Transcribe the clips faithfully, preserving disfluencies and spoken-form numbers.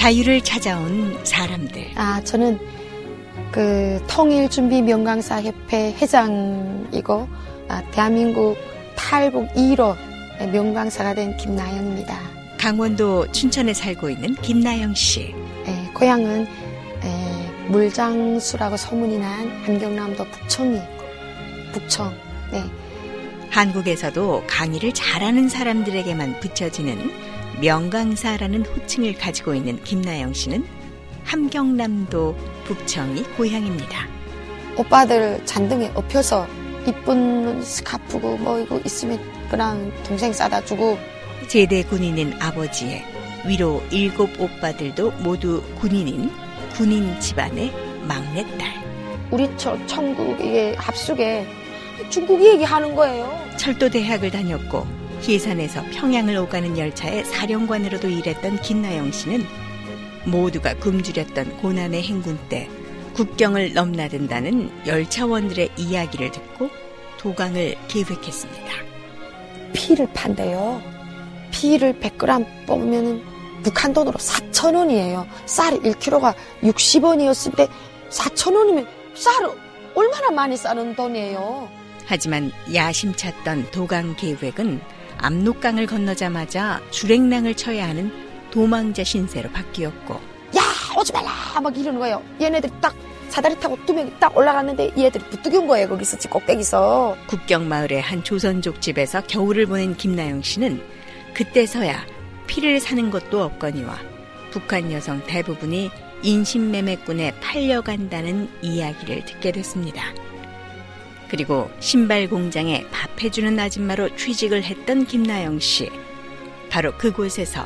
자유를 찾아온 사람들. 아, 저는 그 통일준비명강사협회 회장이고 아, 대한민국 탈북 일 호 명강사가 된 김나영입니다. 강원도 춘천에 살고 있는 김나영 씨. 예, 고향은 예, 물장수라고 소문이 난 함경남도 북청이 북청. 네. 한국에서도 강의를 잘하는 사람들에게만 붙여지는 명강사라는 호칭을 가지고 있는 김나영 씨는 함경남도 북청이 고향입니다. 오빠들 잔등에 엎혀서 이쁜 스카프고 뭐 이거 있으면 그냥 동생 싸다 주고. 제대 군인인 아버지의 위로 일곱 오빠들도 모두 군인인 군인 집안의 막내딸. 우리 저 천국의 합숙에 중국 얘기하는 거예요. 철도대학을 다녔고 예산에서 평양을 오가는 열차의 사령관으로도 일했던 김나영 씨는 모두가 굶주렸던 고난의 행군 때 국경을 넘나든다는 열차원들의 이야기를 듣고 도강을 계획했습니다. 피를 판대요. 피를 백 그램 뽑으면 북한 돈으로 사천 원이에요. 쌀이 일 킬로그램가 육십 원이었을 때 사천 원이면 쌀을 얼마나 많이 싸는 돈이에요. 하지만 야심찼던 도강 계획은 압록강을 건너자마자 주랭랑을 쳐야 하는 도망자 신세로 바뀌었고. 야, 오지 말라 막 이러는 거예요. 얘네들이 딱 사다리 타고 두 명이 딱 올라갔는데 얘들이 부뚜기 온 거예요. 거기서 집 꼭대기서. 국경마을의 한 조선족 집에서 겨울을 보낸 김나영 씨는 그때서야 피를 사는 것도 없거니와 북한 여성 대부분이 인신매매꾼에 팔려간다는 이야기를 듣게 됐습니다. 그리고 신발 공장에 밥 해주는 아줌마로 취직을 했던 김나영 씨. 바로 그곳에서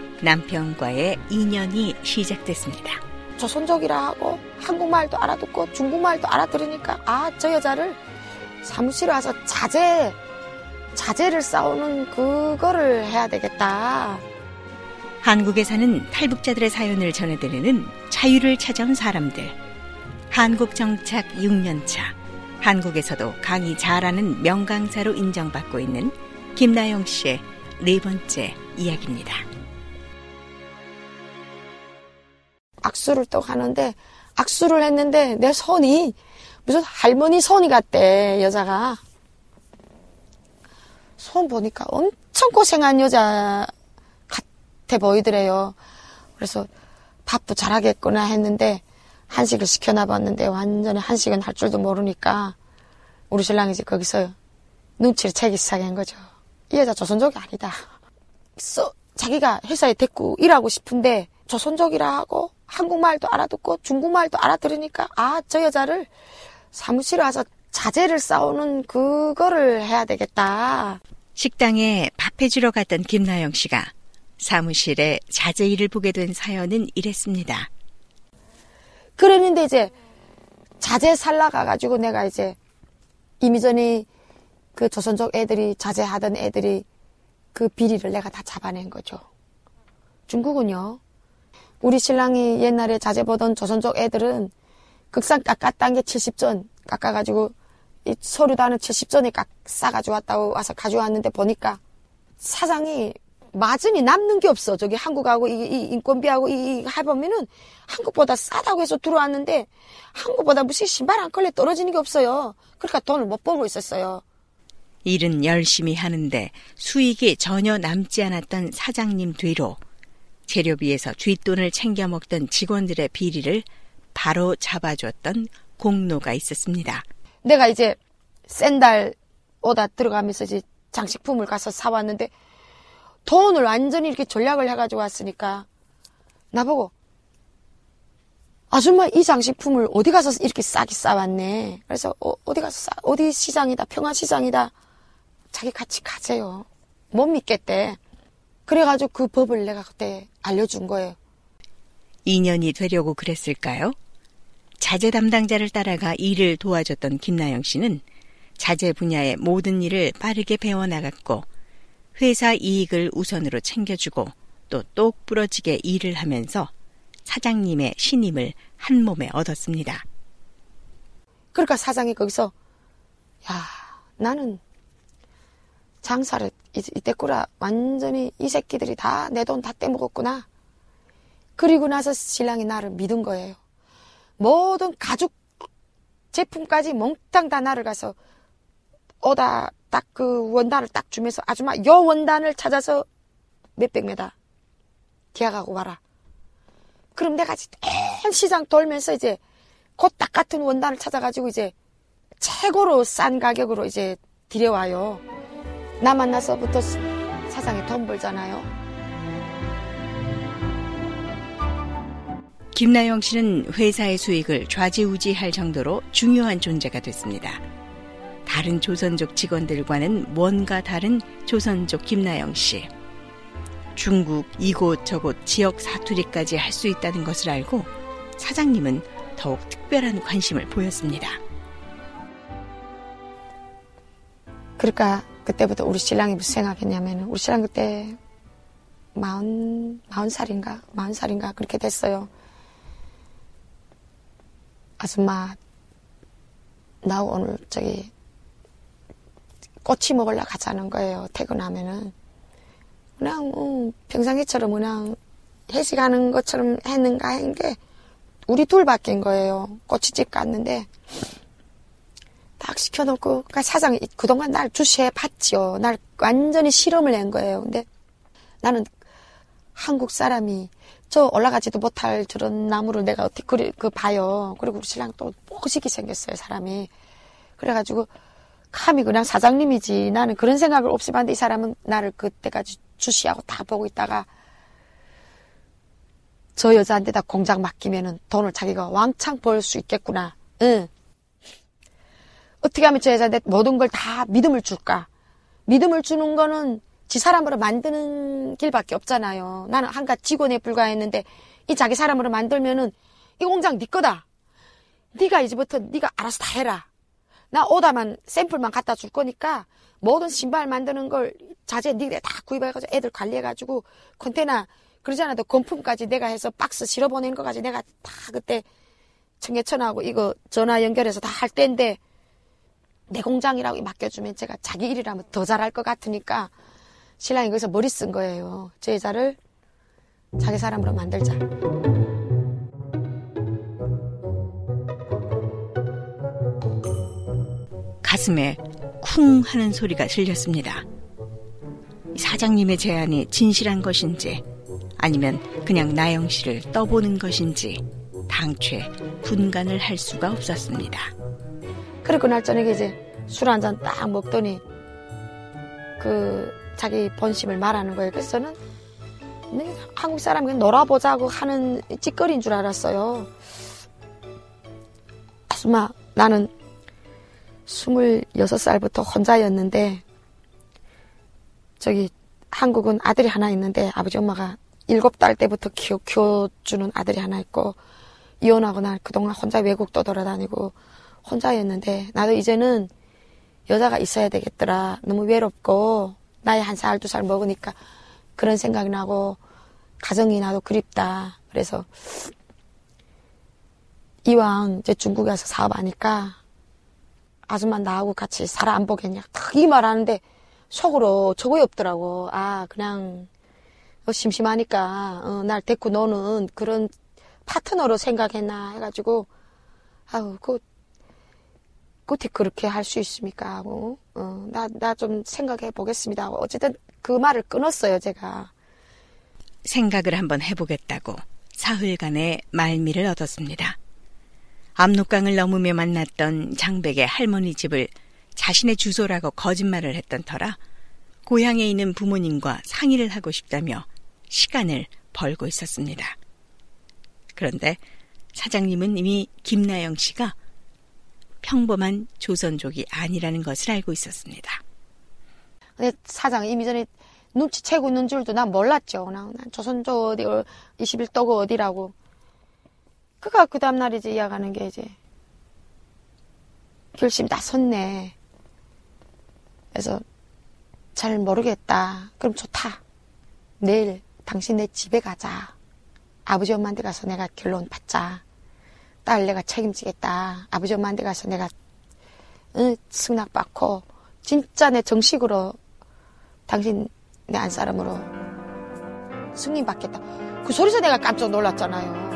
남편과의 인연이 시작됐습니다. 조선족이라 하고 한국말도 알아듣고 중국말도 알아들으니까 아, 저 여자를 사무실에 와서 자재, 자재를 쌓는 그거를 해야 되겠다. 한국에 사는 탈북자들의 사연을 전해드리는 자유를 찾아온 사람들. 한국 정착 육 년 차. 한국에서도 강의 잘하는 명강사로 인정받고 있는 김나영 씨의 네 번째 이야기입니다. 악수를 또 하는데 악수를 했는데 내 손이 무슨 할머니 손이 같대. 여자가 손 보니까 엄청 고생한 여자 같아 보이더래요. 그래서 밥도 잘하겠구나 했는데 한식을 시켜놔 봤는데 완전히 한식은 할 줄도 모르니까 우리 신랑이 이제 거기서 눈치를 채기 시작한 거죠. 이 여자 조선족이 아니다. 써, 자기가 회사에 데리고 일하고 싶은데 조선족이라 하고 한국말도 알아듣고 중국말도 알아들으니까 아, 저 여자를 사무실에 와서 자재를 쌓는 그거를 해야 되겠다. 식당에 밥 해주러 갔던 김나영 씨가 사무실에 자재 일을 보게 된 사연은 이랬습니다. 그랬는데 이제 자재 살라 가가지고 내가 이제 이미 전에 그 조선족 애들이 자재하던 애들이 그 비리를 내가 다 잡아낸 거죠. 중국은요. 우리 신랑이 옛날에 자재 보던 조선족 애들은 극상 깎았다는 게 칠십 전 깎아가지고 이 서류단은 칠십 전에 깎 싸가지고 왔다고 와서 가져왔는데 보니까 사장이 마진이 남는 게 없어. 저기 한국하고 이, 이 인건비하고 이, 이 해보면은 한국보다 싸다고 해서 들어왔는데 한국보다 무슨 신발 한 컬레 떨어지는 게 없어요. 그러니까 돈을 못 벌고 있었어요. 일은 열심히 하는데 수익이 전혀 남지 않았던 사장님 뒤로 재료비에서 뒷돈을 챙겨 먹던 직원들의 비리를 바로 잡아줬던 공로가 있었습니다. 내가 이제 샌달 오다 들어가면서 이제 장식품을 가서 사왔는데 돈을 완전히 이렇게 전략을 해가지고 왔으니까 나보고 아줌마 이 장식품을 어디 가서 이렇게 싸게 싸왔네. 그래서 어, 어디 가서 싸 어디 시장이다 평화시장이다. 자기 같이 가세요. 못 믿겠대. 그래가지고 그 법을 내가 그때 알려준 거예요. 인연이 되려고 그랬을까요? 자재 담당자를 따라가 일을 도와줬던 김나영 씨는 자재 분야의 모든 일을 빠르게 배워나갔고 회사 이익을 우선으로 챙겨주고 또 똑 부러지게 일을 하면서 사장님의 신임을 한 몸에 얻었습니다. 그러니까 사장이 거기서 야, 나는 장사를 이때꾸라 완전히 이 새끼들이 다 내 돈 다 떼먹었구나. 그리고 나서 신랑이 나를 믿은 거예요. 모든 가죽 제품까지 몽땅 다 나를 가서 오다 딱 그 원단을 딱 주면서 아줌마 요 원단을 찾아서 몇백 메다 계약하고 와라. 그럼 내가 온 시장 돌면서 이제 곧 딱 같은 원단을 찾아가지고 이제 최고로 싼 가격으로 이제 들여와요. 나 만나서부터 사장이 돈 벌잖아요. 김나영 씨는 회사의 수익을 좌지우지할 정도로 중요한 존재가 됐습니다. 다른 조선족 직원들과는 뭔가 다른 조선족 김나영 씨. 중국 이곳저곳 지역 사투리까지 할 수 있다는 것을 알고 사장님은 더욱 특별한 관심을 보였습니다. 그러니까 그때부터 우리 신랑이 무슨 생각했냐면 우리 신랑 그때 마흔, 마흔 살인가 마흔 살인가 그렇게 됐어요. 아줌마 나 오늘 저기 꼬치 먹으러 가자는 거예요. 퇴근하면은 그냥 음, 평상시처럼 그냥 회식하는 것처럼 했는가 했는데 우리 둘밖인 거예요. 꼬치집 갔는데 딱 시켜놓고 그러니까 사장이 그동안 날 주시해 봤지요. 날 완전히 실험을 낸 거예요. 근데 나는 한국 사람이 저 올라가지도 못할 저런 나무를 내가 어떻게 그리, 그 봐요. 그리고 우리 신랑 또 멋있게 생겼어요. 사람이. 그래가지고 감히 그냥 사장님이지. 나는 그런 생각을 없이 봤는데 이 사람은 나를 그때까지 주시하고 다 보고 있다가 저 여자한테다 공장 맡기면은 돈을 자기가 왕창 벌 수 있겠구나. 응. 어떻게 하면 저 여자한테 모든 걸 다 믿음을 줄까? 믿음을 주는 거는 지 사람으로 만드는 길밖에 없잖아요. 나는 한갓 직원에 불과했는데 이 자기 사람으로 만들면은 이 공장 네 거다. 네가 이제부터 네가 알아서 다 해라. 나 오다만 샘플만 갖다 줄 거니까 모든 신발 만드는 걸 자재 네가 다 구입해가지고 애들 관리해가지고 컨테이너 그러지 않아도 건품까지 내가 해서 박스 실어보내는 거까지 내가 다 그때 청계천하고 이거 전화 연결해서 다 할 때인데 내 공장이라고 맡겨주면 제가 자기 일이라면 더 잘할 것 같으니까 신랑이 거기서 머리 쓴 거예요. 저 여자를 자기 사람으로 만들자. 가슴에 쿵 하는 소리가 들렸습니다. 사장님의 제안이 진실한 것인지 아니면 그냥 나영 씨를 떠보는 것인지 당최 분간을 할 수가 없었습니다. 그리고 날 저녁에 이제 술 한 잔 딱 먹더니 그 자기 본심을 말하는 거예요. 그래서 저는 한국 사람 그냥 놀아보자고 하는 찌꺼리인 줄 알았어요. 아줌마 나는 스물여섯 살부터 혼자였는데 저기 한국은 아들이 하나 있는데 아버지 엄마가 일곱 달 때부터 키워, 키워주는 아들이 하나 있고 이혼하고 난 그동안 혼자 외국도 돌아다니고 혼자였는데 나도 이제는 여자가 있어야 되겠더라. 너무 외롭고 나이 한 살, 두 살 먹으니까 그런 생각이 나고 가정이 나도 그립다. 그래서 이왕 이제 중국에 가서 사업하니까 아줌마 나하고 같이 살아 안 보겠냐. 딱 이 말하는데 속으로 저거이 없더라고. 아 그냥 어, 심심하니까 어, 날 데리고 노는 그런 파트너로 생각했나 해가지고 아우 그 어떻게 그렇게 할 수 있습니까 하고 어, 나, 나 좀 생각해 보겠습니다 하고 어쨌든 그 말을 끊었어요. 제가 생각을 한번 해보겠다고 사흘간의 말미를 얻었습니다. 압록강을 넘으며 만났던 장백의 할머니 집을 자신의 주소라고 거짓말을 했던 터라 고향에 있는 부모님과 상의를 하고 싶다며 시간을 벌고 있었습니다. 그런데 사장님은 이미 김나영 씨가 평범한 조선족이 아니라는 것을 알고 있었습니다. 근데 사장이 이미 전에 눈치채고 있는 줄도 난 몰랐죠. 난, 난 조선족 어디, 이십일 도고 어디라고. 그가 그 다음날 이제 이야기하는 게 이제 결심이 다 섰네. 그래서 잘 모르겠다. 그럼 좋다. 내일 당신 내 집에 가자. 아버지 엄마한테 가서 내가 결론 받자. 딸 내가 책임지겠다. 아버지 엄마한테 가서 내가 응, 승낙받고 진짜 내 정식으로 당신 내 안사람으로 승인받겠다. 그 소리에서 내가 깜짝 놀랐잖아요.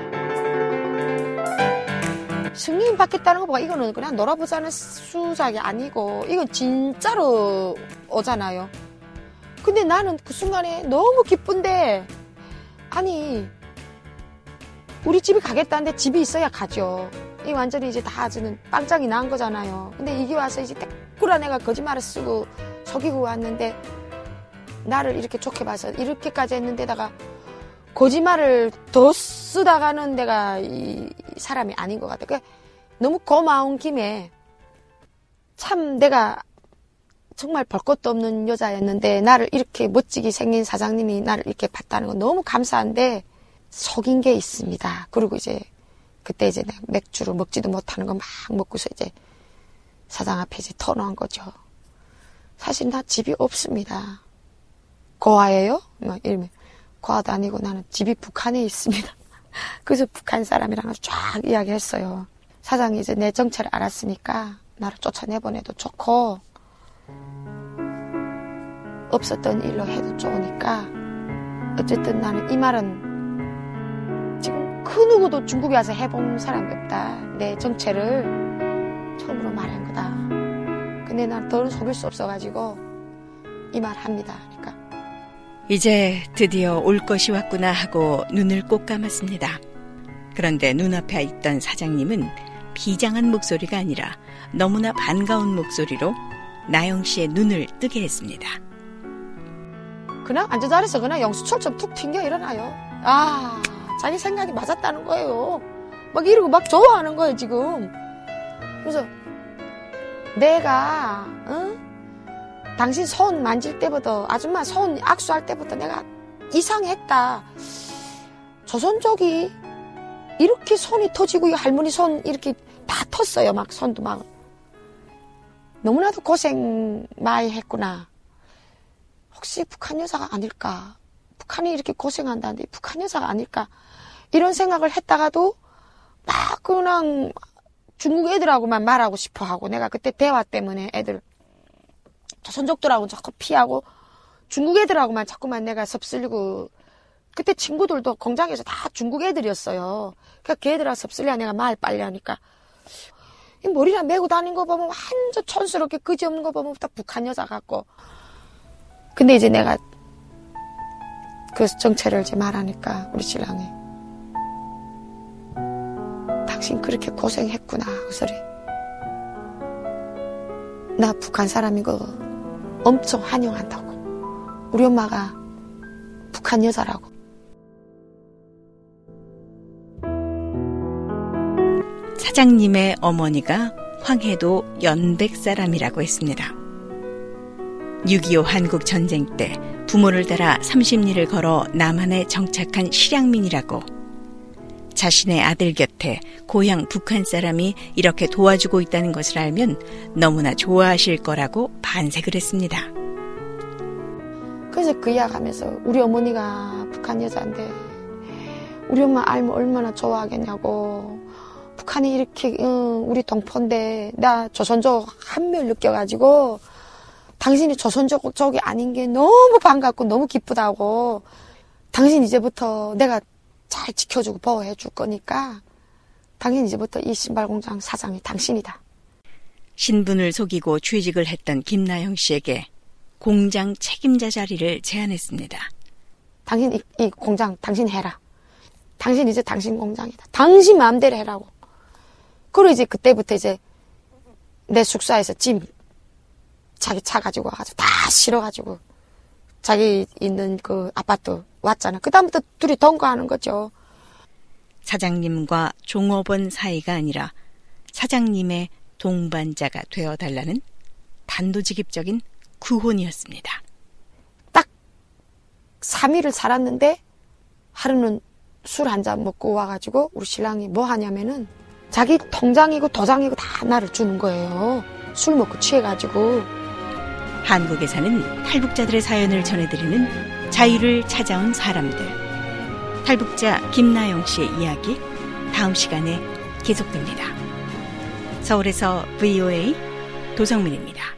승인 받겠다는 거 보고 이거는 그냥 놀아보자는 수작이 아니고 이건 진짜로 오잖아요. 근데 나는 그 순간에 너무 기쁜데 아니 우리 집에 가겠다는데 집이 있어야 가죠. 이 완전히 이제 다 저는 빵짱이 난 거잖아요. 근데 이게 와서 이제 떼꾸라 내가 거짓말을 쓰고 속이고 왔는데 나를 이렇게 좋게 봐서 이렇게까지 했는데다가 거짓말을 더 쓰다가는 내가 이 사람이 아닌 것 같아. 그러니까 너무 고마운 김에 참 내가 정말 볼 것도 없는 여자였는데 나를 이렇게 멋지게 생긴 사장님이 나를 이렇게 봤다는 건 너무 감사한데 속인 게 있습니다. 그리고 이제 그때 이제 내가 맥주를 먹지도 못하는 거 막 먹고서 이제 사장 앞에 이제 터놓은 거죠. 사실 나 집이 없습니다. 고아예요? 막 이러면 고아도 아니고 나는 집이 북한에 있습니다. 그래서 북한 사람이랑 쫙 이야기했어요. 사장이 이제 내 정체를 알았으니까 나를 쫓아내보내도 좋고 없었던 일로 해도 좋으니까 어쨌든 나는 이 말은 지금 그 누구도 중국에 와서 해본 사람이 없다. 내 정체를 처음으로 말한 거다. 근데 난 더는 속일 수 없어가지고 이 말 합니다. 그러니까 이제 드디어 올 것이 왔구나 하고 눈을 꼭 감았습니다. 그런데 눈앞에 있던 사장님은 비장한 목소리가 아니라 너무나 반가운 목소리로 나영 씨의 눈을 뜨게 했습니다. 그냥 앉은 자리에서 그냥 영수철처럼 툭 튕겨 일어나요. 아, 자기 생각이 맞았다는 거예요. 막 이러고 막 좋아하는 거예요, 지금. 그래서 내가 응? 당신 손 만질 때부터 아줌마 손 악수할 때부터 내가 이상했다. 조선족이 이렇게 손이 터지고 이 할머니 손 이렇게 다 텄어요. 막 손도 막. 너무나도 고생 많이 했구나. 혹시 북한 여자가 아닐까? 북한이 이렇게 고생한다는데 북한 여자가 아닐까? 이런 생각을 했다가도 막 그냥 중국 애들하고만 말하고 싶어 하고 내가 그때 대화 때문에 애들 조선족들하고는 자꾸 피하고 중국 애들하고만 자꾸만 내가 섭슬리고 그때 친구들도 공장에서 다 중국 애들이었어요. 그러니까 걔들하고 섭슬려야 내가 말 빨리 하니까 이 머리랑 메고 다니는 거 보면 완전 촌스럽게 그지없는 거 보면 딱 북한 여자 같고 근데 이제 내가 그 정체를 이제 말하니까 우리 신랑이 당신 그렇게 고생했구나 그 소리 나 북한 사람이고 엄청 환영한다고 우리 엄마가 북한 여자라고 사장님의 어머니가 황해도 연백 사람이라고 했습니다. 육이오 한국 전쟁 때 부모를 따라 삼십 리를 걸어 남한에 정착한 실향민이라고 자신의 아들 곁에 고향 북한 사람이 이렇게 도와주고 있다는 것을 알면 너무나 좋아하실 거라고 반색을 했습니다. 그래서 그 이야기하면서 우리 어머니가 북한 여자인데 우리 엄마 알면 얼마나 좋아하겠냐고 북한이 이렇게 응, 우리 동포인데 나 조선족 한멸 느껴가지고 당신이 조선족이 아닌 게 너무 반갑고 너무 기쁘다고 당신 이제부터 내가 잘 지켜주고 보호해 줄 거니까 당신 이제부터 이 신발공장 사장이 당신이다. 신분을 속이고 취직을 했던 김나영 씨에게 공장 책임자 자리를 제안했습니다. 당신 이, 이 공장 당신 해라. 당신 이제 당신 공장이다. 당신 마음대로 해라고. 그리고 이제 그때부터 이제 내 숙소에서 짐 자기 차 가지고 와가지고 다 실어가지고 자기 있는 그 아파트 왔잖아. 그 다음부터 둘이 동거하는 거죠. 사장님과 종업원 사이가 아니라 사장님의 동반자가 되어달라는 단도직입적인 구혼이었습니다. 딱 삼 일을 살았는데 하루는 술 한 잔 먹고 와가지고 우리 신랑이 뭐 하냐면은 자기 통장이고 도장이고 다 나를 주는 거예요. 술 먹고 취해가지고. 한국에 사는 탈북자들의 사연을 전해드리는 자유를 찾아온 사람들. 탈북자 김나영 씨의 이야기 다음 시간에 계속됩니다. 서울에서 브이오에이 도성민입니다.